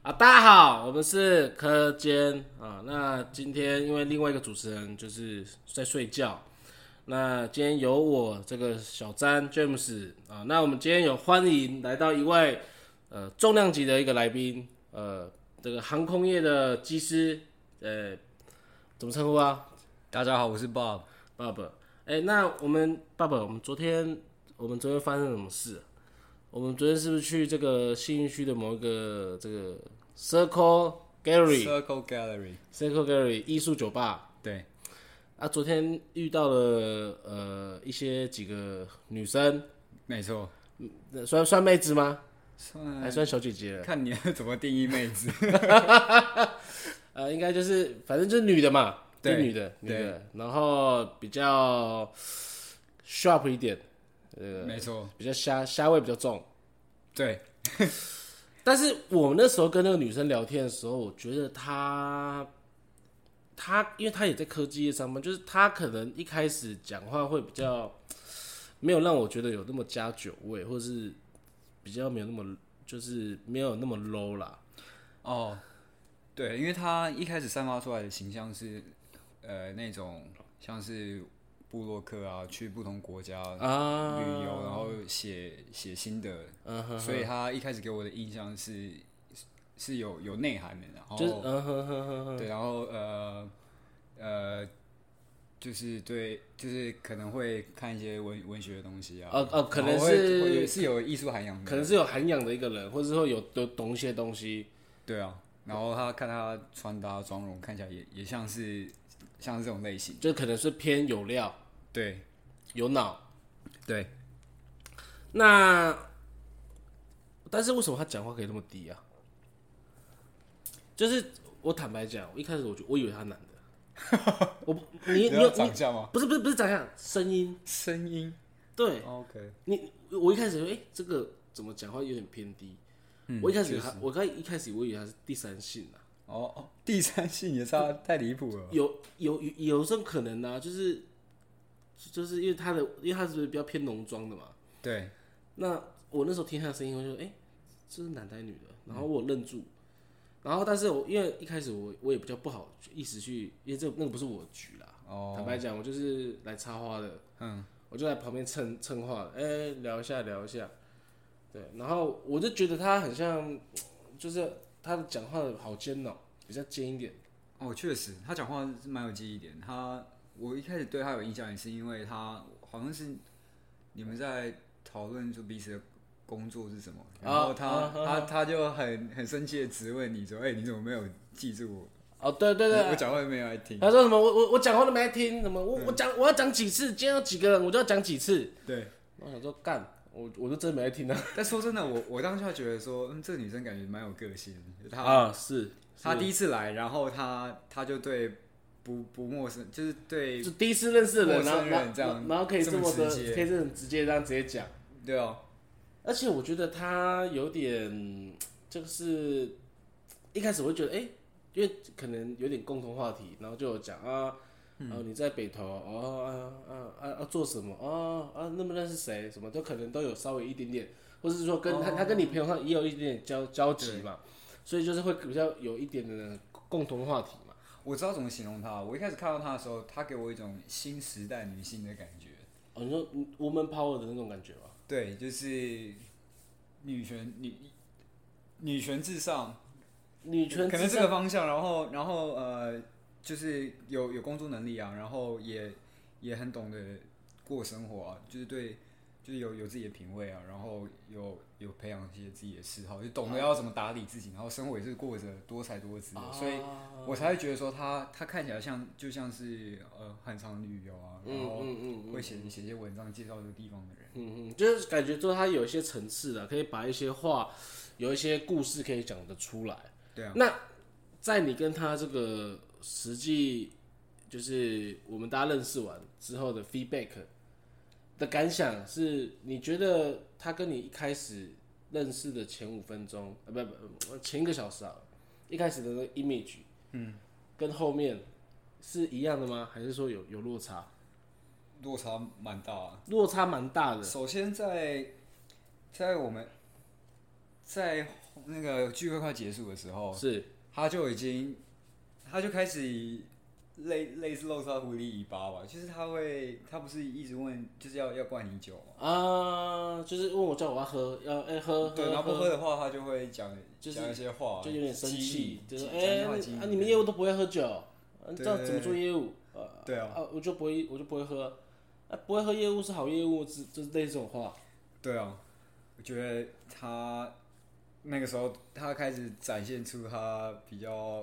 大家好，我们是柯间啊。那今天因为另外一个主持人就是在睡觉，那今天由我这个小詹 James 啊，那我们今天有欢迎来到一位重量级的一个来宾，这个航空业的机师，怎么称呼啊？ 大家好，我是 Bob。 那我们我们昨天发生了什么事啊？我们昨天是不是去这个信义区的某一个这个 Circle Gallery 艺术酒吧？ 对。 昨天遇到了几个女生， 没错。 算妹子吗？还算小姐姐了？ 看你怎么定义妹子。 应该就是反正就是女的嘛， 对， 女的，然后比较 sharp 一点。 没错， 比较虾味比较重， 对。 但是我那时候跟那个女生聊天的时候，我觉得她因为她也在科技业上班，就是她可能一开始讲话会比较没有让我觉得有那么加酒味，或是比较没有那么就是没有那么 low 啦。 哦，对，因为她一开始散发出来的形象是那种像是部落客啊，去不同国家旅游，然后写心得，所以他一开始给我的印象是有内涵的，然后对，然后就是对，就是可能会看一些文学的东西啊， 可能是有艺术涵养的， 可能是有涵养的一个人，或者说有懂一些东西， 对啊，然后看他穿搭妆容，看起来也像是这种类型， 就可能是偏有料， 对， 有脑， 对。 但是为什么他讲话可以那么低啊？就是我坦白讲，一开始我以为他男的，你有长相吗？ 不是长相，声音，对 ，OK。 我一开始这个怎么讲话有点偏低，我一开始我以为他是第三性啊。 第三性也差太离谱了。 有这种可能啊，就是因为他是比较偏浓妆的嘛。 对。 那我那时候听他的声音，我就这是男的还是女的？然后我愣住，然后但是因为一开始我也比较不好意思去，因为那个不是我的局啦。坦白讲，我就是来插花的。我就在旁边蹭话，聊一下。对，然后我就觉得他很像，就是他讲话好尖哦，比较尖一点。 确实，他讲话是蛮有记忆点。我一开始对他有印象，也是因为他好像是你们在讨论出彼此的工作是什么，然后他就很生气的质问你说：“你怎么没有记住我？” 对， 我讲话都没有来听。 他说什么？我讲话都没来听，什么？我要讲几次？今天有几个人，我就要讲几次。 对， 我想说干，我就真的没来听啊。 但说真的，我当下觉得说，这个女生感觉蛮有个性的。她第一次来，然后她就对不陌生，就是对就第一次认识的人，然后可以这么直接这样直接讲。 对啊， 而且我觉得他有点，就是一开始我会觉得，因为可能有点共同话题，然后就有讲你在北投做什么认不认识谁，什么都可能都有稍微一点点，或者是说他跟你朋友上也有一点点交集嘛，所以就是会比较有一点的共同话题嘛。 我知道怎么形容她。我一开始看到她的时候，她给我一种新时代女性的感觉。 你说 woman power 的那种感觉吗？ 对，就是女权至上，可能这个方向。然后就是有工作能力啊，然后也很懂得过生活啊，就是有自己的品味啊，然后有培养一些自己的嗜好，就懂得要怎么打理自己，然后生活也是过着多才多姿的，所以我才会觉得说他看起来就像是很常旅游啊，然后会写一些文章介绍这个地方的人， 就是感觉说他有一些层次的，可以把一些话有一些故事可以讲得出来。 对啊。 那在你跟他这个实际就是我们大家认识完之后的 feedback 的感想是，你觉得他跟你一开始认识的前5分钟，前1个小时啊，一开始的那个 image，跟后面是一样的吗？还是说有落差？ 落差蛮大的。 落差蛮大的。 首先在我们在那个聚会快结束的时候， 是他就开始类似露出他狐狸尾巴吧，就是他不是一直问，就是要灌你酒嘛？ 就是问我叫我要喝，喝。 对，然后不喝的话，他就会讲一些话， 就有点生气，就是你们业务都不会喝酒，这样怎么做业务？ 对啊， 我就不会喝，不会喝业务是好业务，就是类似这种话。 对啊，我觉得他那个时候他开始展现出他比较。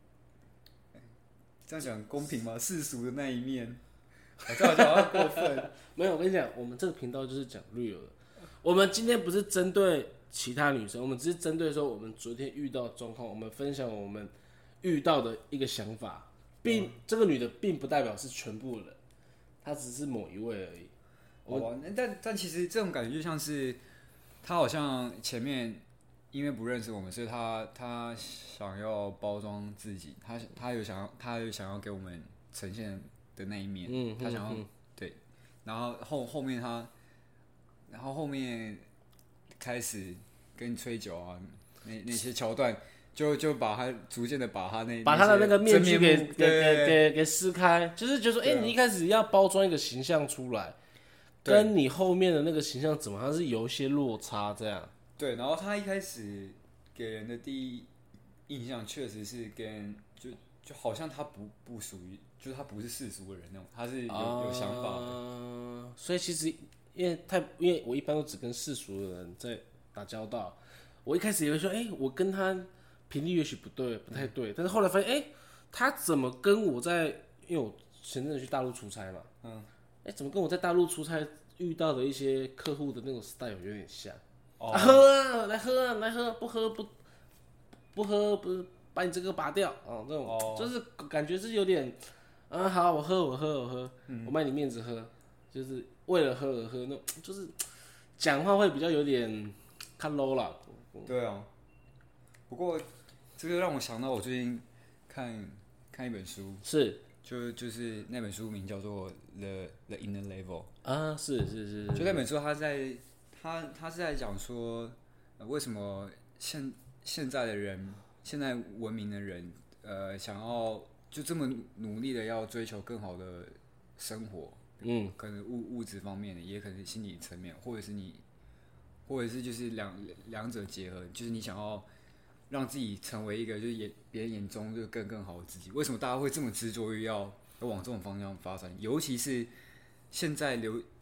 这样讲公平吗？世俗的那一面，这样讲好像过分。 没有，我跟你讲，我们这个频道就是讲 real 的。我们今天不是针对其他女生，我们只是针对说我们昨天遇到的状况，我们分享我们遇到的一个想法，并这个女的并不代表是全部人，她只是某一位而已。 但其实这种感觉就像是她好像前面。因为不认识我们，所以他想要包装自己，他有想要给我们呈现的那一面，他想要对，然后后面开始跟你吹酒啊，那些桥段，就把他逐渐的把他的那个面具给撕开，就是说，你一开始要包装一个形象出来，跟你后面的那个形象怎么还是有一些落差这样。 对，然后他一开始给人的第一印象确实是就好像他不属于，就是他不是世俗的人那种，他是有想法的。 所以其实因为我一般都只跟世俗的人在打交道，我一开始以为说，我跟他频率也许不太对，但是后来发现，他怎么跟我因为我前阵子去大陆出差嘛，怎么跟我在大陆出差遇到的一些客户的那种 style 有点像。喝啊，来喝，不喝不是把你这个拔掉这种就是感觉是有点好，我喝，我卖你面子喝，就是为了喝而喝，那种就是讲话会比较有点看 low 啦。 对啊，不过这个让我想到我最近看一本书， 是就是那本书名叫做《The Inner Level》 是， 就那本书他是在讲说，为什么现在的人，现在文明的人，想要就这么努力的要追求更好的生活，可能物质方面的，也可能心理层面，或者是就是两者结合，就是你想要让自己成为一个就是别人眼中就更好的自己。为什么大家会这么执着于要往这种方向发展？尤其是现在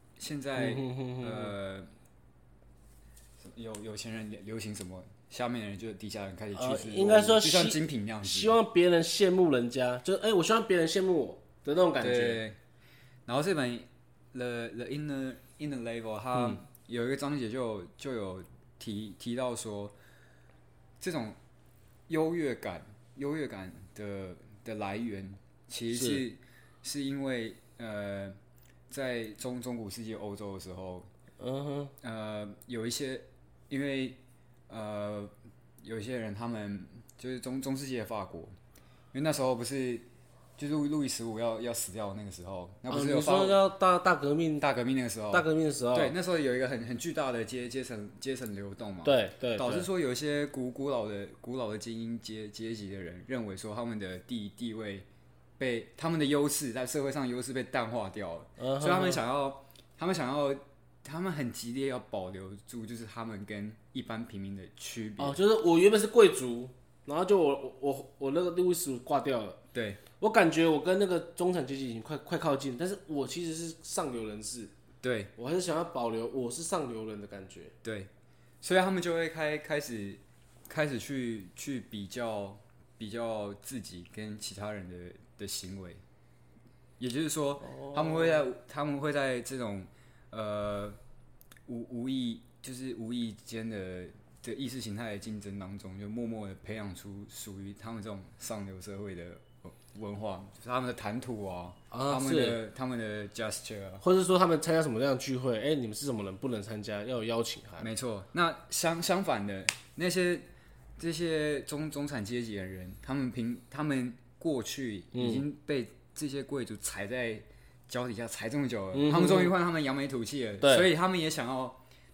有钱人流行什么，下面的人就底下人开始趋之， 应该说就像精品那样子， 希望别人羡慕人家，就是我希望别人羡慕我的那种感觉。 对。然后这本 The Inner Level， 它有一个章节就有提到说，这种优越感的来源，其实是因为在中古世纪欧洲的时候，有一些因为有一些人他们就是中世纪的法国，因为那时候不是就是路易15要死掉的那个时候，那不是有你说要大革命那个时候，对，那时候有一个很巨大的阶层流动嘛， 对， 导致说有一些古老的精英阶级的人认为说他们的地位被他们的优势在社会上的优势被淡化掉了，所以他们很激烈要保留住，就是他们跟一般平民的区别。 就是我原本是贵族，然后就我那个路易15挂掉了。 对， 我感觉我跟那个中产阶级已经快靠近，但是我其实是上流人士。 对， 我还是想要保留我是上流人的感觉。 对，所以他们就会开始去比较自己跟其他人的行为，也就是说，他们会在这种无意间的意识形态的竞争当中，就默默的培养出属于他们这种上流社会的文化，就是他们的谈吐他们的 gesture 或者说他们参加什么样的聚会，你们是什么人不能参加，要有邀请函。 没错，那相反的这些中产阶级的人，他们过去已经被这些贵族踩在脚底下踩这么久了，他们终于换他们扬眉吐气了，所以他们也想要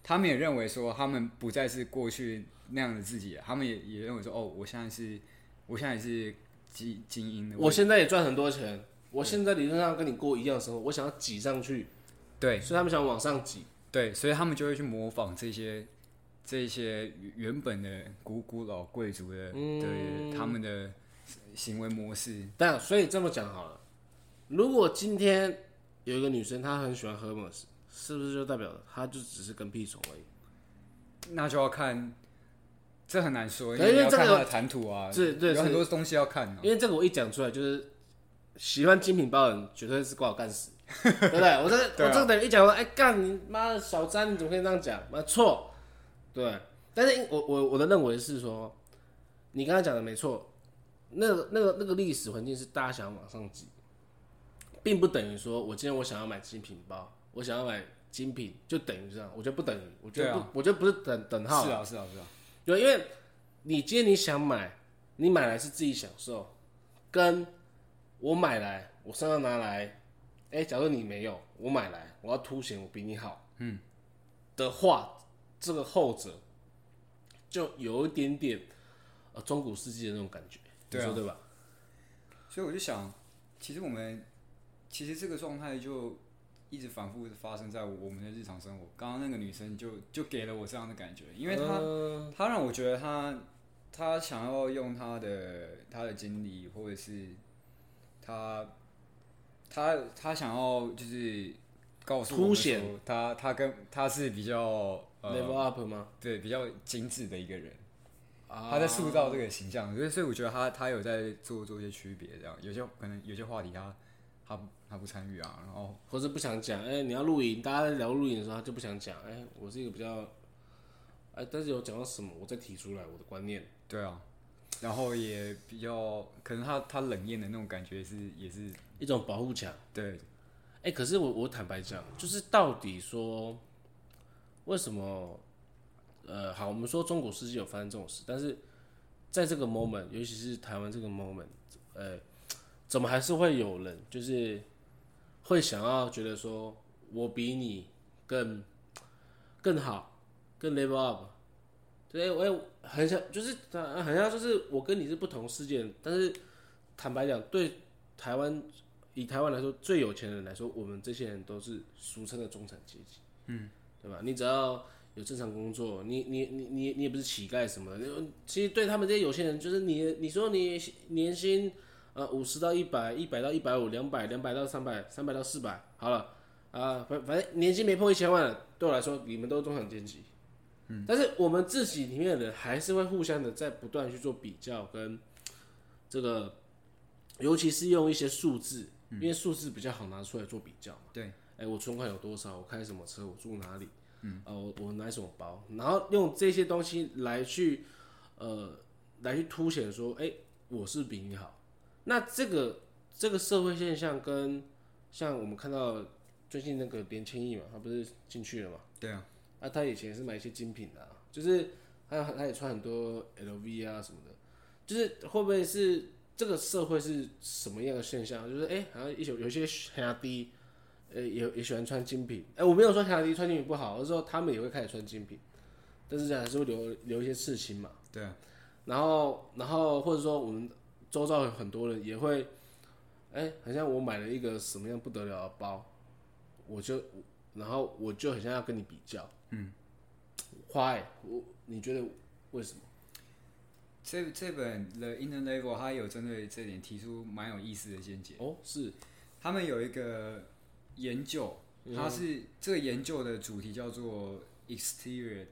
他们也认为说他们不再是过去那样的自己了，他们也认为说我现在是精英的， 我现在也赚很多钱，我现在理论上跟你过一样的生活，我想要挤上去， 对， 所以他们想往上挤， 对，所以他们就会去模仿这些原本的古老贵族的他们的行为模式。 但所以这么讲好了，如果今天有一个女生她很喜欢喝 Hermes， 是不是就代表她就只是跟屁虫而已？ 那就要看，这很难说，因为你要看她的谈吐啊， 对， 有很多东西要看因为这个我一讲出来，就是喜欢精品包的人绝对是把我干死，对不对？我这个等于一讲说，哎干你妈的小詹，你怎么可以这样讲？错，对。但是我的认为是说，你刚才讲的没错，那个历史环境是大家想要往上挤，并不等于说我今天我想要买精品包，我想要买精品就等于这样，我觉得不等于，我觉得不是等号。 是啊。 对，因为你今天你想买，你买来是自己享受，跟我买来我身上拿来，假如你没有，我买来我要凸显我比你好，的话，这个后者就有一点点中古世纪的那种感觉，你说对吧？ 所以我就想，其实这个状态就一直反复发生在我们的日常生活。刚刚那个女生就给了我这样的感觉，因为她让我觉得她想要用她的经历，或者是她想要就是告诉我们说，她是比较 level up 吗？ 对，比较精致的一个人。他在塑造这个形象，所以我觉得他有在做一些区别，这样可能有些话题他不参与啊，然后或者不想讲，你要录影，大家在聊录影的时候他就不想讲，我是一个比较，但是有讲到什么，我再提出来我的观念。 对啊，然后也比较可能他冷艳的那种感觉也是一种保护墙。 对， 可是我坦白讲，就是到底说为什么？好，我们说中古世纪有发生这种事，但是在这个 moment， 尤其是台湾这个 moment，怎么还是会有人就是会想要觉得说我比你更好，更 level up， 对，我也很想，就是很像就是我跟你是不同世界，但是坦白讲，对以台湾来说，最有钱的人来说，我们这些人都是俗称的中产阶级，对吧？你只要有正常工作，你也不是乞丐什么的。其实对他们这些有钱人，就是你说你年薪50到100，100到150，200到300，300到400，好了反正年薪没破1000万了，对我来说你们都是中产阶级。但是我们自己里面的人还是会互相的在不断去做比较，跟这个，尤其是用一些数字，因为数字比较好拿出来做比较嘛。 对， 我存款有多少，我开什么车，我住哪里。我买什么包，然后用这些东西来去凸显说，我是比你好。那这个社会现象跟像我们看到最近那个连千亿嘛，他不是进去了嘛？ 对啊。 他以前也是买一些精品的就是他也穿很多 LV 啊什么的，就是会不会是这个社会是什么样的现象？就是好像有一些兄弟。也喜欢穿精品，我没有说兄弟穿精品不好，而是说他们也会开始穿精品，但是还是会留一些刺青嘛。 对啊。 然后或者说我们周遭有很多人也会，好像我买了一个什么样不得了的包，然后我就很像要跟你比较。Why？你觉得为什么？ 这本《The Inner Level》它有针对这点提出蛮有意思的见解。 是。他们有一个研究，这个研究的主题叫做 exterior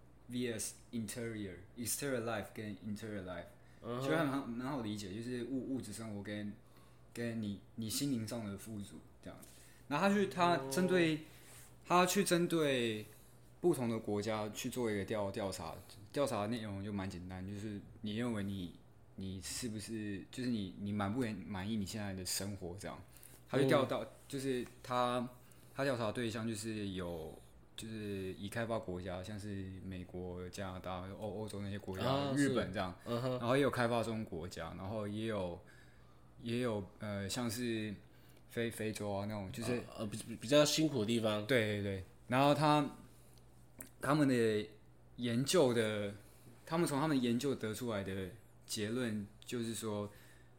vs interior life 跟 interior life， 其实还蛮好理解，就是物质生活跟你心灵上的富足这样。然后他去针对不同的国家去做一个调查的内容就蛮简单，就是你认为你是不是就是你满不满意你现在的生活这样。他就就是他调查对象就是就是已开发国家，像是美国、加拿大、欧洲那些国家，日本这样，然后也有开发中国家，然后也有像是非洲啊那种，就是比较辛苦的地方。 对，然后他他们从他们研究得出来的结论就是说，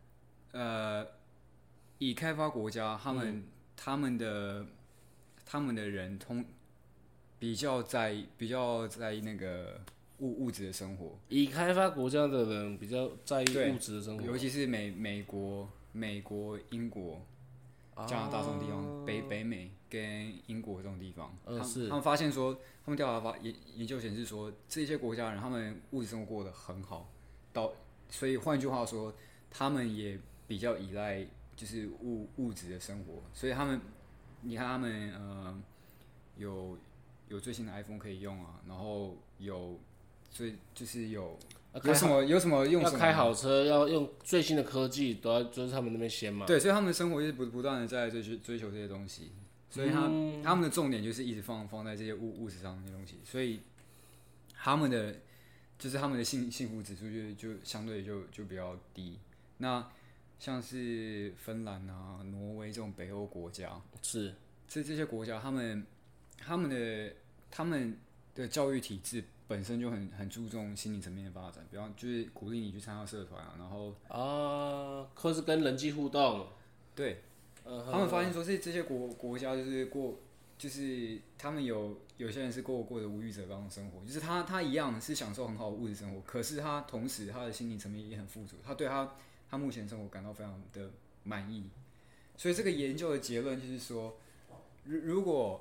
以开发国家，他们的人比较在那个物质的生活。 以开发国家的人比较在意物质的生活， 尤其是美国、英国、加拿大这种地方，北美跟英国这种地方，他们发现说，他们调查研究显示说，这些国家人他们物质生活过得很好，所以换句话说，他们也比较依赖就是物质的生活，所以你看他们有最新的 iPhone 可以用啊，然后有什么用什么， 要开好车，要用最新的科技，就是他们那边先嘛。 对，所以他们的生活就是不断的在追求这些东西，所以他们的重点就是一直放在这些物质上的东西，所以他们的幸福指数就相对就比较低。那像是芬兰啊、挪威这种北欧国家，这些国家，他们的教育体制本身就很注重心理层面的发展，比方就是鼓励你去参加社团啊，然后或是跟人际互动。 对，他们发现说这些国家就是他们有些人是过着无欲则刚的生活，就是他一样是享受很好的物质生活，可是他同时他的心理层面也很富足，他对他目前生活感到非常的满意。所以这个研究的结论就是说，如果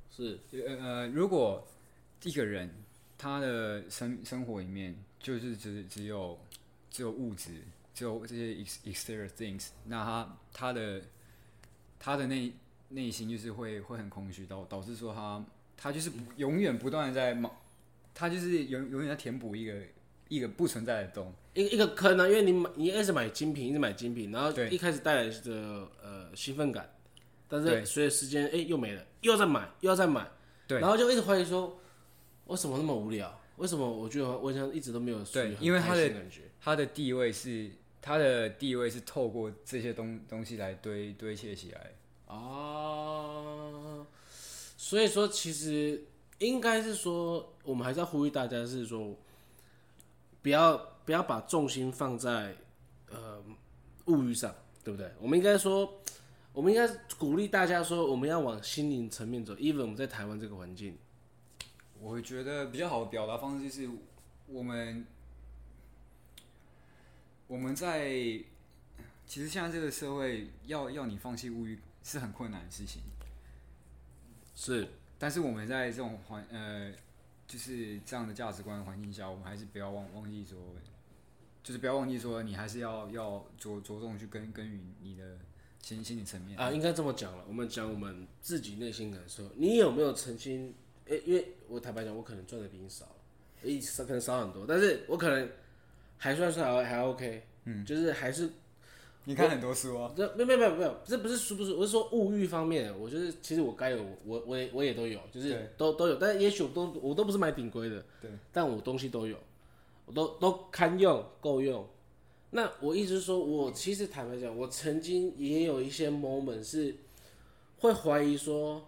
一个人他的生活里面就是只有物质，只有这些 exterior things， 那他的内心就是会很空虚，导致说他就是永远不断的他就是永远在填补一个不存在的洞， 一个坑啊，因为你一开始买精品，一直买精品，然后一开始带来的兴奋感，但是随着时间又没了，又要再买，对，然后就一直怀疑说，为什么那么无聊？为什么我觉得我好像一直都没有对， 因为他的地位是透过这些东西来堆砌起来所以说其实应该是说，我们还是要呼吁大家是说，不要把重心放在物欲上，对不对？我们应该鼓励大家说，我们要往心灵层面走。even 我们在台湾这个环境， 我觉得比较好的表达方式就是我们在其实现在这个社会要你放弃物欲是很困难的事情， 是。 但是我们在这种就是这样的价值观的环境下，我们还是不要忘记说，就是不要忘记说，你还是要着重去耕耘你的心理层面应该这么讲了。我们讲我们自己内心感受，你有没有曾经？因为我坦白讲，我可能赚的比你少，可能少很多，但是我可能还算是还 OK，就是还是。 你看很多书啊？ 没有，这不是书不是，我是说物欲方面的。我就是其实我该有，我也都有，就是都有，但是也许我都不是买顶规的，对，但我东西都有，我都堪用够用。那我意思是说，我其实坦白讲，我曾经也有一些 moment 是会怀疑说，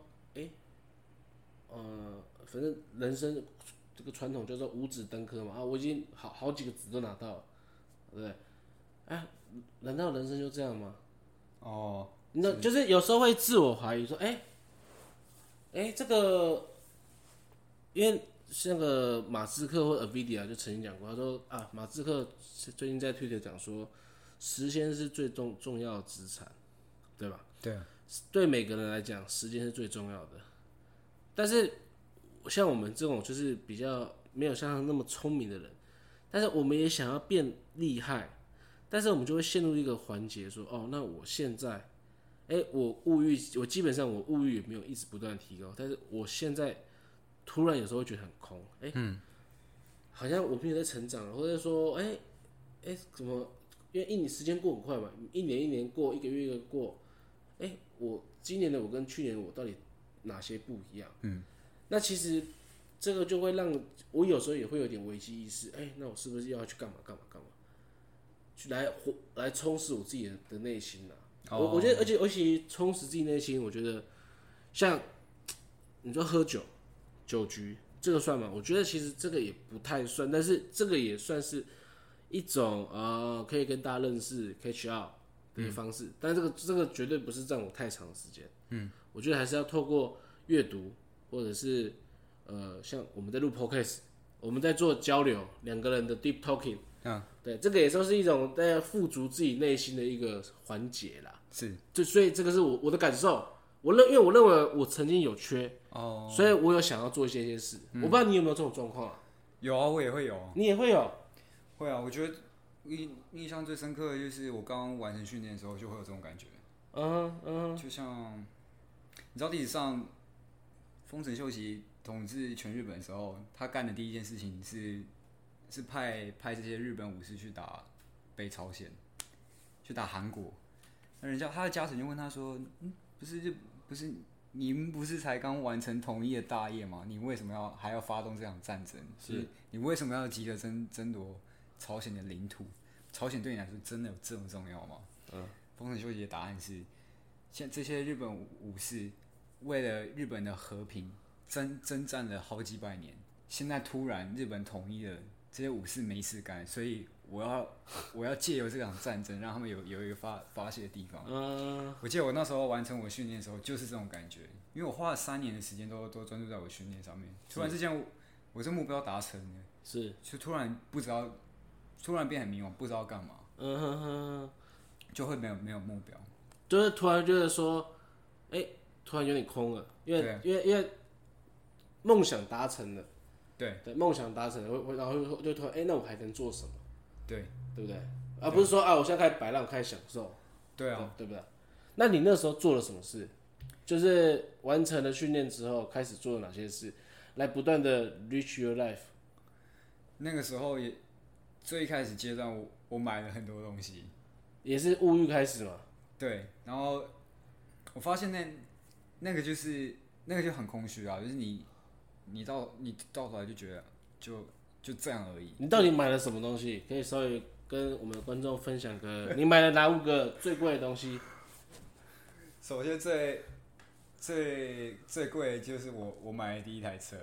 反正人生这个传统叫做五子登科嘛，我已经好几个子都拿到了，对不对？难道人生就这样吗？那就是有时候会自我怀疑说，这个，因为那个马斯克或 NVIDIA 就曾经讲过，他说马斯克最近在 Twitter 讲说，时间是最重要的资产，对吧？ 对， 对每个人来讲，时间是最重要的。但是像我们这种就是比较没有像他那么聪明的人，但是我们也想要变厉害。但是我们就会陷入一个环节，说那我现在，我物欲，我基本上我物欲也没有一直不断提高，但是我现在突然有时候会觉得很空，好像我没有在成长，或者说，怎么？因为时间过很快嘛，一年过，一个月一个过，我今年的我跟去年的我到底哪些不一样？那其实这个就会让我有时候也会有点危机意识，那我是不是要去干嘛？去来充实我自己的内心我觉得，而且充实自己内心，我觉得像你说喝酒局， 这个算吗？我觉得其实这个也不太算，但是这个也算是一种可以跟大家认识 catch up 的一个方式，但这个绝对不是占我太长的时间。我觉得还是要透过阅读，或者是像我们在录 podcast， 我们在做交流，两个人的 deep talking，对，这个也算是一种在富足自己内心的一个环节啦。 是， 所以这个是我的感受。因为我认为我曾经有缺，所以我有想要做一些事。我不知道你有没有这种状况啊？ 有啊，我也会有。 你也会有？ 会啊，我觉得印象最深刻的就是我刚刚完成训练的时候就会有这种感觉。就像你知道历史上丰臣秀吉统治全日本的时候，他干的第一件事情是派这些日本武士去打北朝鲜，去打韩国。那他的家臣就问他说：“不是你们不是才刚完成统一的大业吗？你为什么还要发动这场战争？是你为什么要急着争夺朝鲜的领土？朝鲜对你来说真的有这么重要吗？”丰臣秀吉的答案是：像这些日本武士为了日本的和平征战了好几百年，现在突然日本统一了，这些武士没事干，所以我要借由这场战争，让他们有一个发泄的地方。我记得我那时候完成我训练的时候，就是这种感觉，因为我花了3年的时间都专注在我训练上面。突然之间，我这目标达成了，就突然变很迷茫，不知道干嘛。就会没有目标， 就是突然觉得说，突然有点空了，因为梦想达成了。对，梦想达成了，然后就突然，那我还能做什么？对不对？而不是说我现在开始摆烂，开始享受。对啊，对不对？那你那时候做了什么事？就是完成了训练之后，开始做了哪些事，来不断的 reach your life？ 那个时候也最一开始阶段，我买了很多东西， 也是物欲开始嘛。 对，然后我发现那个就很空虚啊，就是你到头来就觉得就这样而已。 你到底买了什么东西？可以稍微跟我们的观众分享个，你买了哪5个最贵的东西？ 首先最贵的就是我买的第一台车。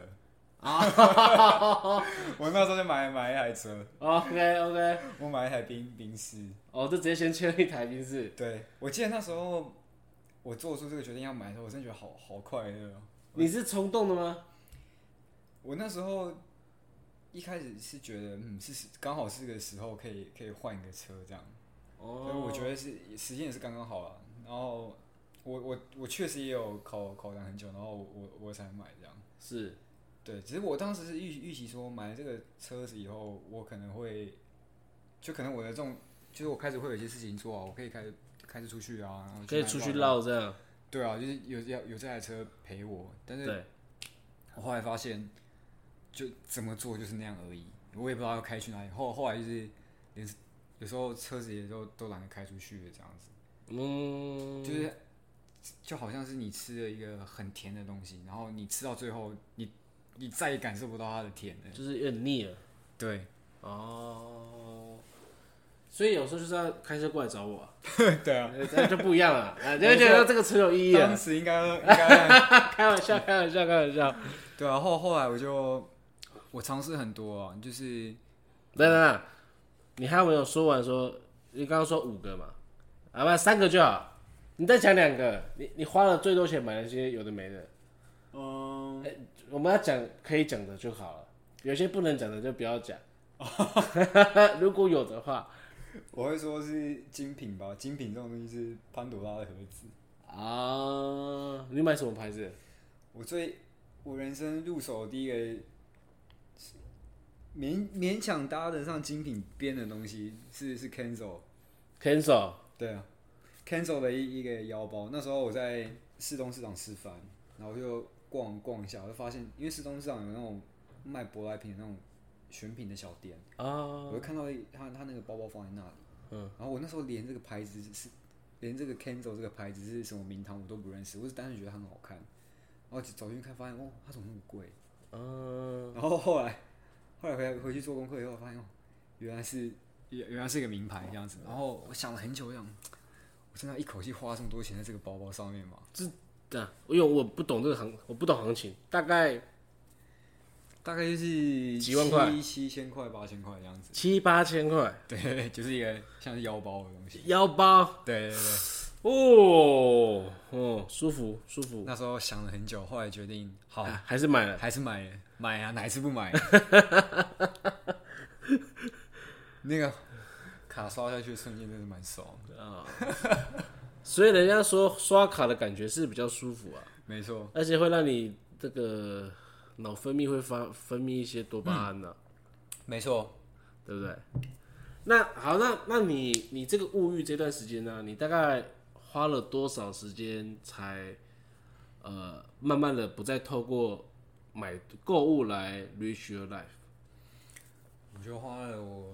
我那时候就买一台车。 OK， 我买一台宾士。 就直接先签了一台宾士。 对，我记得那时候我做出这个决定要买的时候，我真的觉得好快乐。 你是冲动的吗？ 我那时候一开始是觉得，是刚好是个时候可以换一个车这样。所以我觉得时间也是刚刚好了。然后我确实也有考量很久，然后我才买这样。 是。 对，只是我当时是预期说买了这个车子以后，我可能会，就可能我的这种，就是我开始会有一些事情做啊，我可以开始出去啊，然后可以出去绕这样。 对啊，就是有这台车陪我，但是我后来发现，就怎么做就是那样而已，我也不知道要开去哪里。后来就是连有时候车子也都懒得开出去了这样子。就是就好像是你吃了一个很甜的东西，然后你吃到最后你再也感受不到它的甜了， 就是有点腻了。 对， 所以有时候就是要开车过来找我。 对啊， 这就不一样了，就会觉得这个车有意义了。 当时应该开玩笑。 对啊，后来我尝试很多啊，就是等，你还没有说完说，你刚刚说5个嘛，不3个就好，你再讲2个，你花了最多钱买那些有的没的。我们要讲可以讲的就好了，有些不能讲的就不要讲。如果有的话， 我会说是精品吧。精品这种东西是潘朵拉的盒子你买什么牌子？ 我人生入手第一个勉强搭得上精品边的东西是 Kenzo。对啊 ，Kenzo 的一个腰包。那时候我在士东市场吃饭，然后就逛一下，我就发现，因为士东市场有那种卖舶来品的那种选品的小店我就看到他那个包包放在那里，然后我那时候连这个牌子连这个 Kenzo 这个牌子是什么名堂我都不认识，我是单纯觉得它很好看，然后走进去看发现它怎么那么贵，然后后来回去做功课以后发现原来是一个名牌这样子，然后我想了很久，我真的要一口气花这么多钱在这个包包上面吗？ 因为我不懂这个我不懂行情，大概大概就是几万块 7000块、8000块这样子 ，7、8千块， 对，就是一个像是腰包的东西。 腰包， 对， 舒服舒服。 那时候想了很久，后来决定好， 还是买了， 买啊，哪一次不买？那个卡刷下去的瞬间真的蛮爽的啊！ 所以人家说刷卡的感觉是比较舒服啊， 没错， 而且会让你这个脑分泌会分泌一些多巴胺呢， 没错， 对不对？那好，那你这个物欲这段时间呢，你大概花了多少时间才慢慢的不再透过买购物来 reach your life？ 我就花了我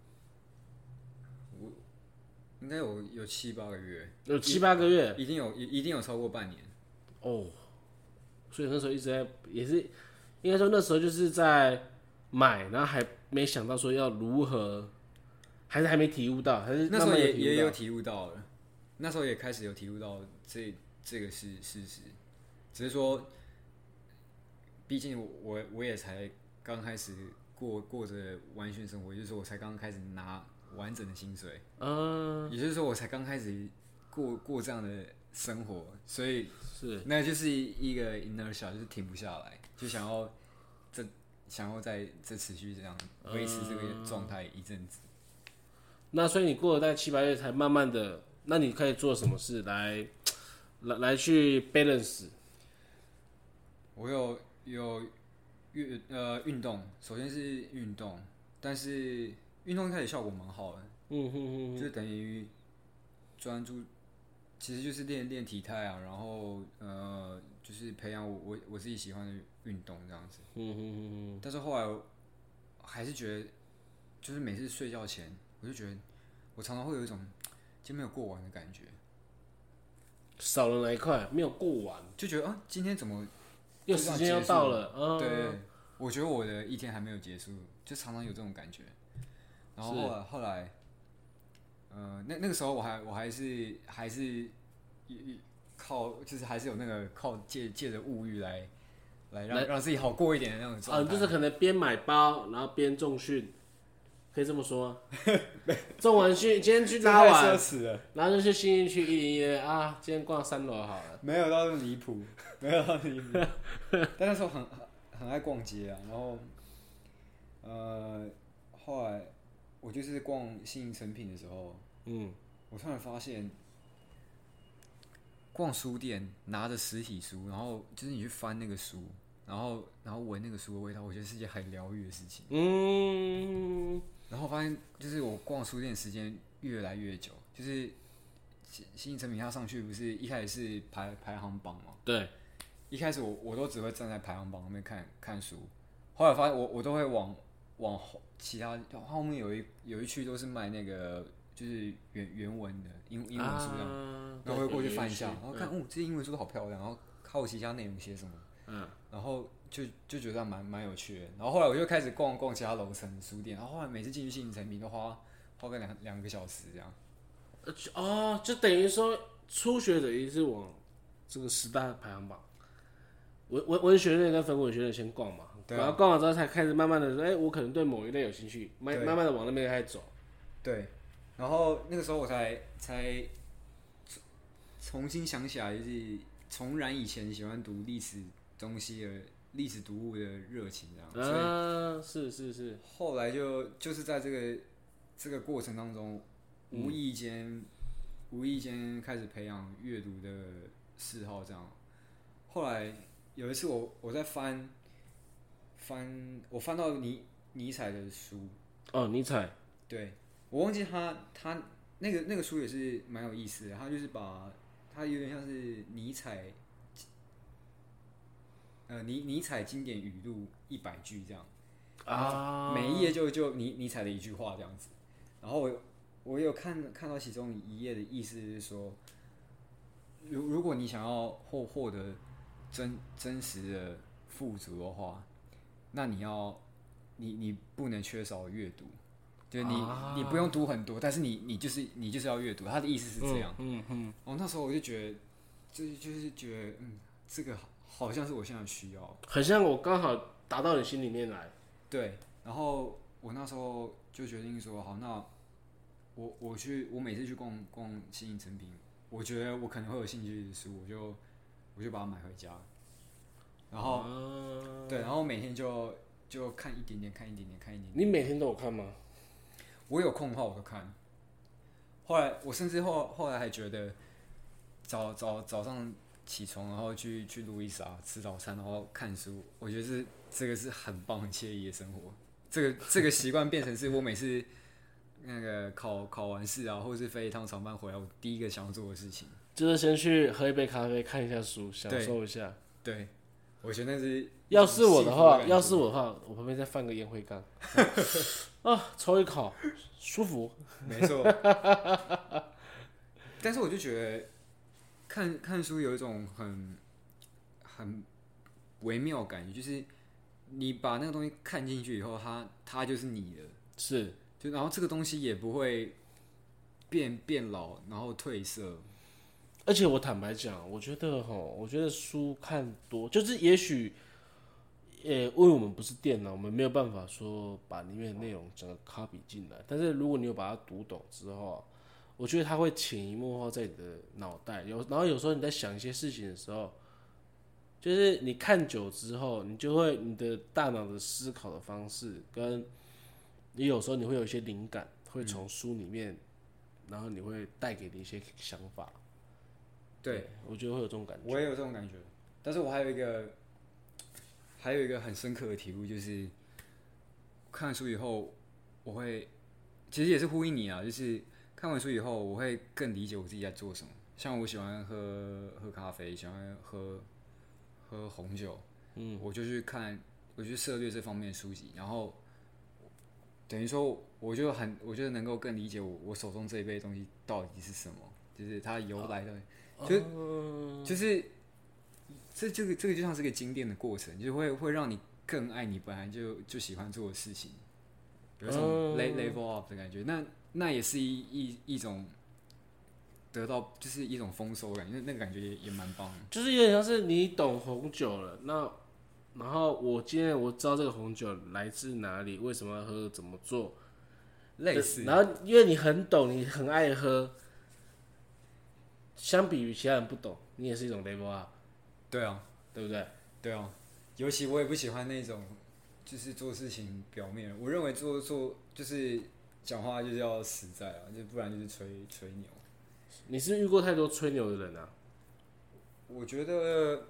应该有7、8个月， 有7、8个月， 一定有超过半年哦。所以那时候一直在，也是应该说那时候就是在买，然后还没想到说要如何，还是还没体悟到，还是那时候也有体体悟到了，那时候也开始有体悟到这个是事实，只是说，毕竟我也才刚开始过着完全生活，也就是说我才刚开始拿完整的薪水，也就是说我才刚开始过这样的生活，所以那就是一个 inertia，就是停不下来，就想要在这持续这样维持这个状态一阵子。 那所以你过了大概7、8月才慢慢的，那你可以做什么事来去 balance？ 我有运动，首先是运动，但是运动一开始效果蛮好的，就等于专注，其实就是练体态啊，然后就是培养我自己喜欢的运动这样子。但是后来我还是觉得，就是每次睡觉前，我就觉得我常常会有一种今天没有过完的感觉， 少了哪一块没有过完， 就觉得今天怎么又时间要到了， 对，我觉得我的一天还没有结束，就常常有这种感觉。然后后来，那个时候我还是靠，就是还是有那个靠借着物欲来让自己好过一点的那种状态。 就是可能边买包，然后边重训，可以这么说吗？重完训，今天去拉完，然后就去信义区101啊，今天逛3楼好了。 没有到那么离谱，没有到那么离谱。但那时候很爱逛街啊，然后后来我就是逛新营成品的时候，我突然发现，逛书店拿着实体书，然后就是你去翻那个书，然后闻那个书的味道，我觉得是件很疗愈的事情。然后发现就是我逛书店的时间越来越久，就是新成品它上去不是一开始是排行榜嘛？ 对， 一开始我都只会站在排行榜后面看书，后来发现我都会往其他后面有一区都是卖那个就是原文的英文书这样，然后会过去翻一下，然后看这些英文书都好漂亮，然后好奇他内容写什么，然后就觉得蛮有趣的。然后后来我就开始逛其他楼层的书店，然后后来每次进去新成品都花个2个小时这样。 就等于说初学者也是往这个10大排行榜，文学类跟分文学类先逛嘛，然后逛完之后才开始慢慢的说，我可能对某一类有兴趣，慢慢的往那边开始走。 对，然后那个时候我才重新想起来，就是重燃以前喜欢读历史东西的历史读物的热情，这样。 是。 后来就是在这个过程当中，无意间开始培养阅读的嗜好，这样。后来有一次我在翻到尼采的书。 尼采。 对，我忘记他那个书也是蛮有意思的，他就是把它有点像是尼采经典语录100句这样啊，每一页就尼采的一句话这样子。然后我有看到其中一页的意思是说，如果你想要获得真实的富足的话，那你不能缺少阅读。对你不用读很多，但是你就是要阅读。他的意思是这样。那时候我就觉得，就是觉得，这个好像是我现在需要。 很像我刚好打到你心里面来。 对，然后我那时候就决定说，好，那我每次去逛新影成品，我觉得我可能会有兴趣的书，我就把它买回家，然后、对，然后每天就看一点点，看一点点，看一点点。 你每天都有看吗？ 我有空的话我都看。后来我甚至后来还觉得早上起床，然后去路易莎吃早餐，然后看书，我觉得这个是很棒、很惬意的生活。这个习惯变成是我每次那个考完试啊，或是飞一趟长班回来，我第一个想要做的事情， 就是先去喝一杯咖啡，看一下书，享受一下。 对，我觉得那是要是我的话，我旁边再放个烟灰缸，抽一口，舒服。 没错。但是我就觉得看书有一种很微妙感觉，就是你把那个东西看进去以后，它就是你的， 是， 然后这个东西也不会变老，然后褪色。 而且我坦白讲，我觉得书看多，就是也许，因为我们不是电脑，我们没有办法说把里面的内容整个 copy 进来。但是如果你有把它读懂之后，我觉得它会潜移默化在你的脑袋。然后有时候你在想一些事情的时候，就是你看久之后，你的大脑的思考的方式，跟你有时候你会有一些灵感，会从书里面，然后你会带给你一些想法。 对， 我觉得会有这种感觉。 我也有这种感觉，但是我还有一个很深刻的体悟，就是看完书以后，其实也是呼应你啊，就是看完书以后，我会更理解我自己在做什么。像我喜欢喝咖啡，喜欢喝红酒，我就去涉猎这方面的书籍，然后等于说，我就能够更理解我手中这一杯东西到底是什么，就是它由来的。就是这个就像是个经典的过程，就会让你更爱你本来就喜欢做的事情，有一种 level up 的感觉。那也是一种得到，就是一种丰收感觉，那个感觉也蛮棒的。 就是有点像是你懂红酒了，然后我今天我知道这个红酒来自哪里，为什么要喝，怎么做， 类似。 然后因为你很懂，你很爱喝。相比于其他人不懂，你也是一种 level up。 对啊， 对不对？ 对啊，尤其我也不喜欢那种，就是做事情表面。我认为做就是讲话就是要实在啊，就不然就是吹牛。 你是遇过太多吹牛的人啊？ 我觉得，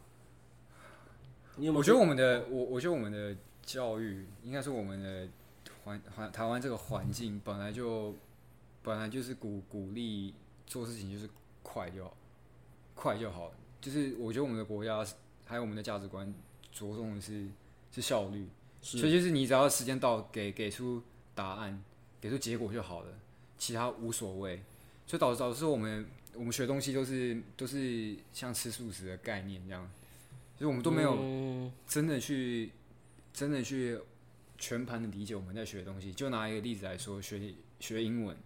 我觉得我们的教育，应该说我们的台湾这个环境本来就是鼓励做事情就是快就好，就是我觉得我们的国家还有我们的价值观着重的是效率，所以就是你只要时间到给出答案，给出结果就好了，其他无所谓。所以导致我们学东西都是像吃素食的概念这样，所以我们都没有真的去全盘的理解我们在学的东西。就拿一个例子来说，学英文，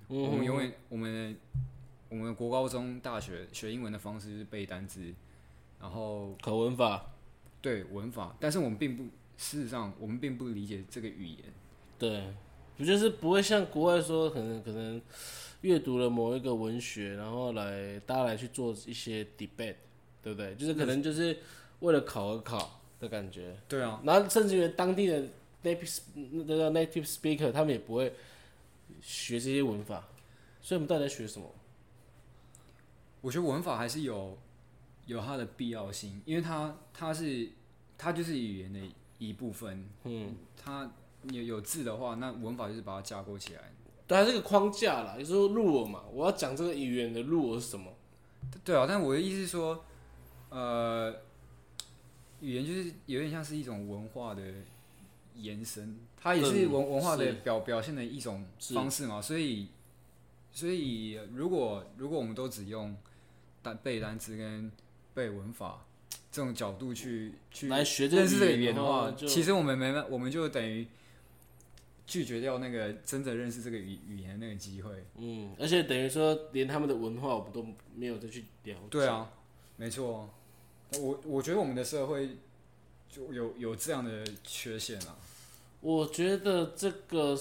我们国高中大学学英文的方式就是背单词，然后口文法， 对文法，但是事实上我们并不理解这个语言。 对，不就是不会像国外说，可能阅读了某一个文学，然后大家来去做一些 debate， 对不对？就是可能就是为了考而考的感觉。 对啊， 然后甚至于当地的 native speaker， 他们也不会学这些文法，所以我们到底在学什么？ 我觉得文法还是有它的必要性，因为它就是语言的一部分。它有字的话，那文法就是把它架构起来。 对，它是个框架啦，也就是说入耳嘛，我要讲这个语言的入耳是什么？ 对啊，但我的意思是说，语言就是有点像是一种文化的延伸，它也是文化的表现的一种方式嘛。所以如果我们都只用背单词跟背文法这种角度去来学认识这个语言的话，其实我们就等于拒绝掉那个真的认识这个语言的那个机会。 而且等于说连他们的文化我们都没有再去了解。 对啊，没错。我觉得我们的社会就有这样的缺陷啊。 我觉得这个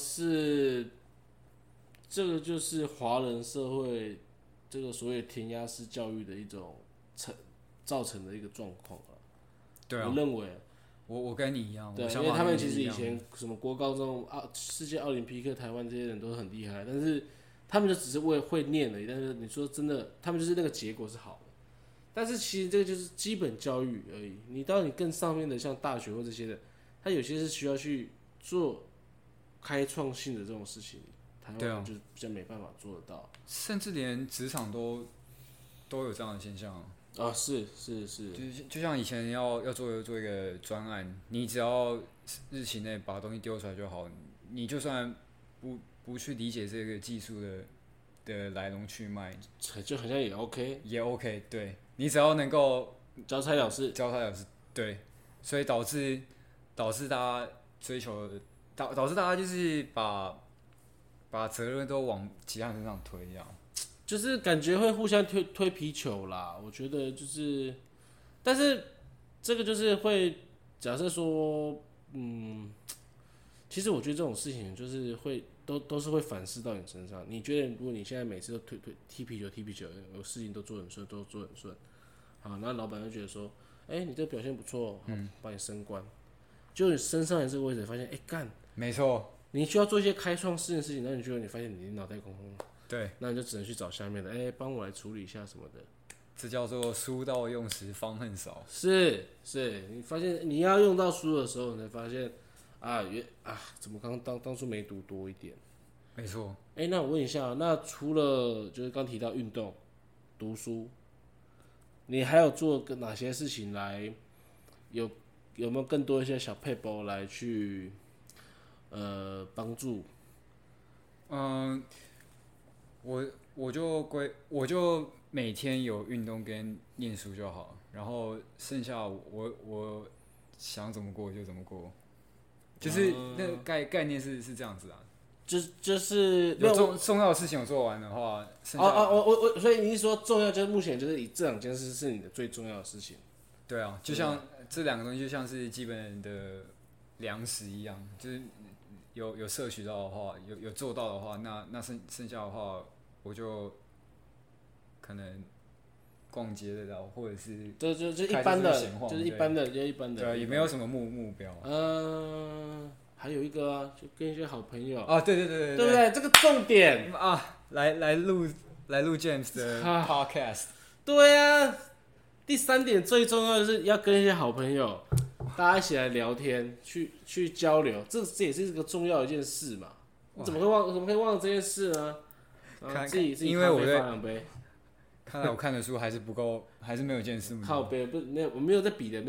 就是华人社会这个所谓填鸭式教育的一种造成的一个状况啊。 对啊， 我认为我跟你一样， 对，因为他们其实以前什么国高中世界奥林匹克台湾这些人都很厉害，但是他们就只是会念而已。但是你说真的，他们就是那个结果是好的，但是其实这个就是基本教育而已。你到你更上面的像大学或这些的，他有些是需要去做开创性的这种事情，台湾就比较没办法做得到， 甚至连职场都有这样的现象。 啊，是， 就像以前要做一个专案，你只要日期内把东西丢出来就好，你就算不去理解这个技术的来龙去脉， 就好像也 OK， 也 OK， 对，你只要能够交差了事， 对，所以导致大家追求，导致大家就是把责任都往其他人身上推，这样。 就是感觉会互相推皮球啦，我觉得就是，但是这个就是会假设说，其实我觉得这种事情就是都是会反噬到你身上。你觉得如果你现在每次都踢皮球，有事情都做很顺，好，然后老板就觉得说，你这个表现不错，帮你升官，就你升上来这个位置，发现干， 没错， 你需要做一些开创性的事情，然后你发现你脑袋空空。 对， 那你就只能去找下面的，帮我来处理一下什么的。 这叫做书到用时方恨少。 是，你发现你要用到书的时候，你才发现怎么当初没读多一点？ 没错。 那我问一下，那除了就是刚提到运动、读书，你还有做哪些事情来有没有更多一些小撇步来去帮助？ 我就每天有运动跟念书就好，然后剩下我想怎么过就怎么过，就是那个概念是这样子啊。 就是有重要的事情我做完的话，剩下所以你是说重要就是目前就是以这两件事是你的最重要的事情？ 对啊，就像这两个东西就像是基本的粮食一样，就是有摄取到的话，有做到的话，那剩下的话。我就可能逛街的到，或者是就一般的，就是一般的， 对，也没有什么目标。 还有一个啊，就跟一些好朋友啊，对， 对不对？这个重点啊，来录 James 的 podcast。 对啊，第三点最重要的是要跟一些好朋友，大家一起来聊天，去交流，这也是一个重要的一件事嘛。你怎么可以忘了这件事呢？自己因为我看来我看的书还是不够，还是没有见识。 靠背不是没有，我没有在比的。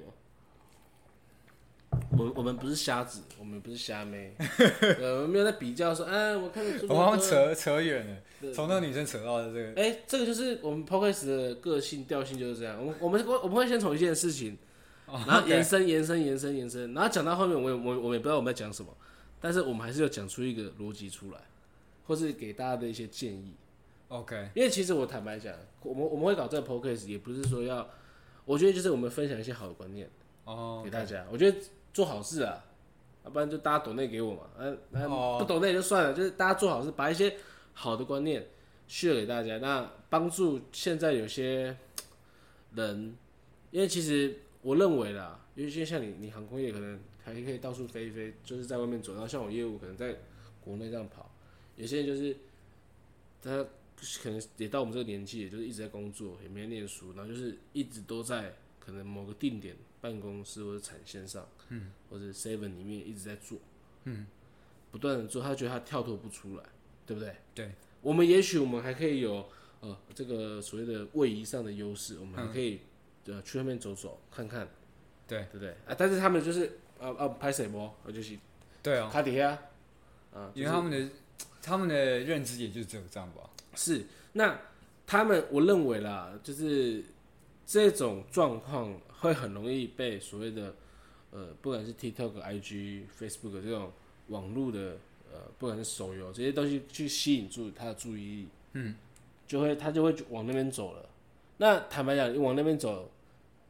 我们不是瞎子，我们不是瞎妹，我们没有在比较说，我看的书。 我好像扯远了，从那个女生扯到的这个。 这个就是我们 podcast 的个性调性就是这样。我们会先从一件事情，然后延伸，然后讲到后面，我们也不知道我们在讲什么，但是我们还是有讲出一个逻辑出来。或是给大家的一些建议 ，OK。 因为其实我坦白讲，我们会搞这个 podcast， 也不是说我觉得就是我们分享一些好的观念给大家。我觉得做好事啊，要不然就大家抖内给我嘛，不抖内就算了，就是大家做好事，把一些好的观念 share 给大家，那帮助现在有些人，因为其实我认为啦，因为像你航空业可能还可以到处飞一飞，就是在外面走，然后像我业务可能在国内这样跑。有些人就是他可能也到我们这个年纪，也就是一直在工作，也没念书，然后就是一直都在可能某个定点办公室或者产线上，或者 Seven 里面一直在做，不断的做，他觉得他跳脱不出来，对不对？ 对， 我们也许我们还可以有这个所谓的位移上的优势，我们还可以去外面走走看看， 对不对？但是他们就是拍什么，就是对啊， 卡底下因为他们的认知也就只有这样吧。 是，那我认为啦，就是这种状况会很容易被所谓的不管是 TikTok、IG、Facebook 这种网络的不管是手游这些东西去吸引住他的注意力，他就会往那边走了。那坦白讲，往那边走，